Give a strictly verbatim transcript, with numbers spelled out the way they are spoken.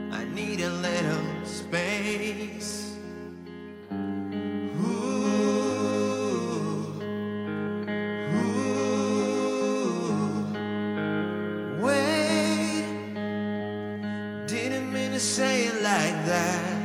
I need a little space. Ooh, ooh. Wait, didn't mean to say it like that.